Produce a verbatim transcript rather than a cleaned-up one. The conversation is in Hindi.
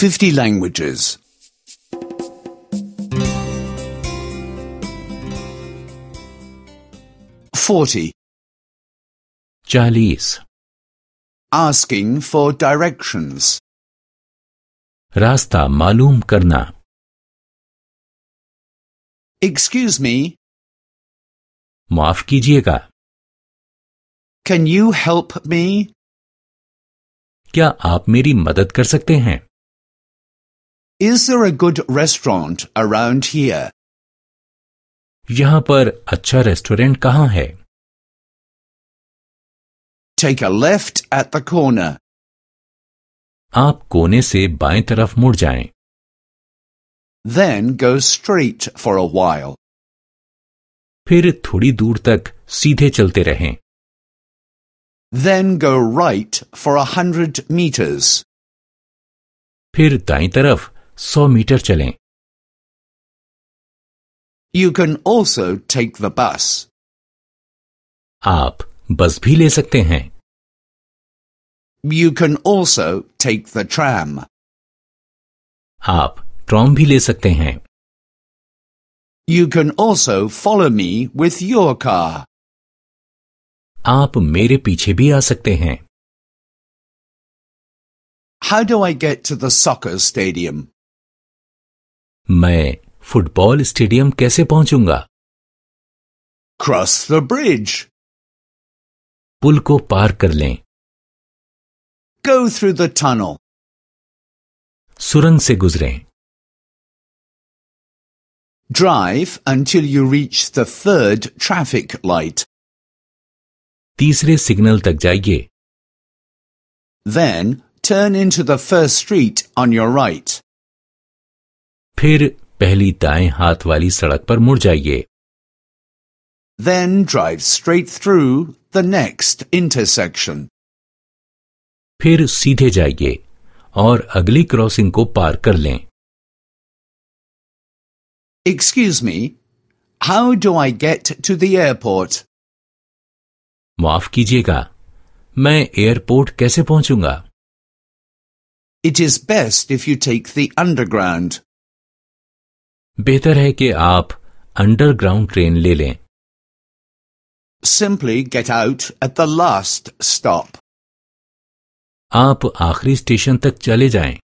fifty languages. forty. चालीस. Asking for directions. रास्ता मालूम करना. Excuse me, माफ कीजिएगा. can you help me? क्या आप मेरी मदद कर सकते हैं? Is there a good restaurant around here? यहाँ पर अच्छा रेस्टोरेंट कहाँ है? Take a left at the corner. आप कोने से बाएं तरफ मुड़ जाएं. Then go straight for a while. फिर थोड़ी दूर तक सीधे चलते रहें. Then go right for a hundred meters. फिर दाईं तरफ सौ मीटर चलें. You can also take the bus. आप बस भी ले सकते हैं. You can also take the tram. आप ट्रॉम भी ले सकते हैं. You can also follow me with your car. आप मेरे पीछे भी आ सकते हैं. How do I get to the soccer stadium? मैं फुटबॉल स्टेडियम कैसे पहुंचूंगा? Cross the bridge. पुल को पार कर लें. Go through the tunnel. सुरंग से गुजरें. Drive until you reach the third traffic light. तीसरे सिग्नल तक जाइए. Then turn into the first street on your right. फिर पहली दाएं हाथ वाली सड़क पर मुड़ जाइए. Then drive straight through the next intersection. फिर सीधे जाइए और अगली क्रॉसिंग को पार कर लें. Excuse me, how do I get to the airport? माफ कीजिएगा, मैं एयरपोर्ट कैसे पहुंचूंगा? It is best if you take the underground. बेहतर है कि आप अंडरग्राउंड ट्रेन ले लें. Simply get out at the last stop. आप आखिरी स्टेशन तक चले जाएं.